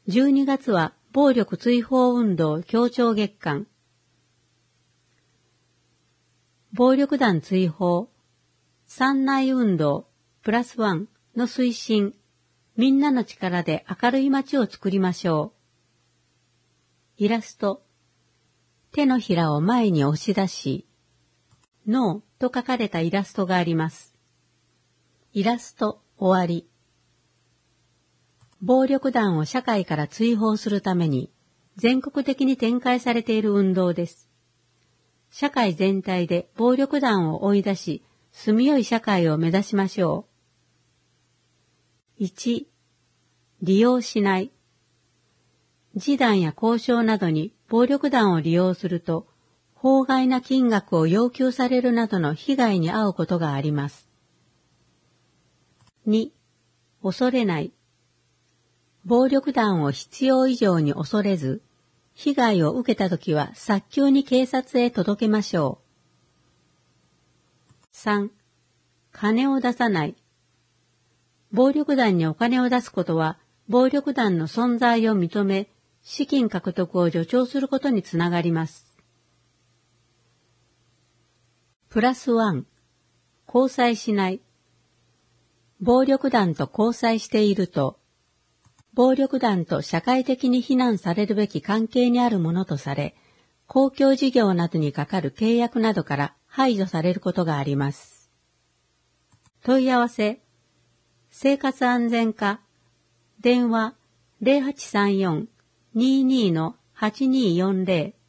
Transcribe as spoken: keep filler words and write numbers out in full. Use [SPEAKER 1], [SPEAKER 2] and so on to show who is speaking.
[SPEAKER 1] じゅうにがつは暴力追放運動協調月間。暴力団追放、三内運動プラスワンの推進、みんなの力で明るい街を作りましょう。イラスト、手のひらを前に押し出し、ノーと書かれたイラストがあります。イラスト終わり。暴力団を社会から追放するために全国的に展開されている運動です。社会全体で暴力団を追い出し、住みよい社会を目指しましょう。いち、利用しない。示談や交渉などに暴力団を利用すると、法外な金額を要求されるなどの被害に遭うことがあります。に、恐れない。暴力団を必要以上に恐れず、被害を受けたときは早急に警察へ届けましょう。さん、金を出さない。暴力団にお金を出すことは、暴力団の存在を認め、資金獲得を助長することにつながります。プラスワン、交際しない。暴力団と交際していると、暴力団と社会的に非難されるべき関係にあるものとされ、公共事業などにかかる契約などから排除されることがあります。問い合わせ、生活安全課、電話 ゼロはちさんよん にーにー はちにーよんゼロ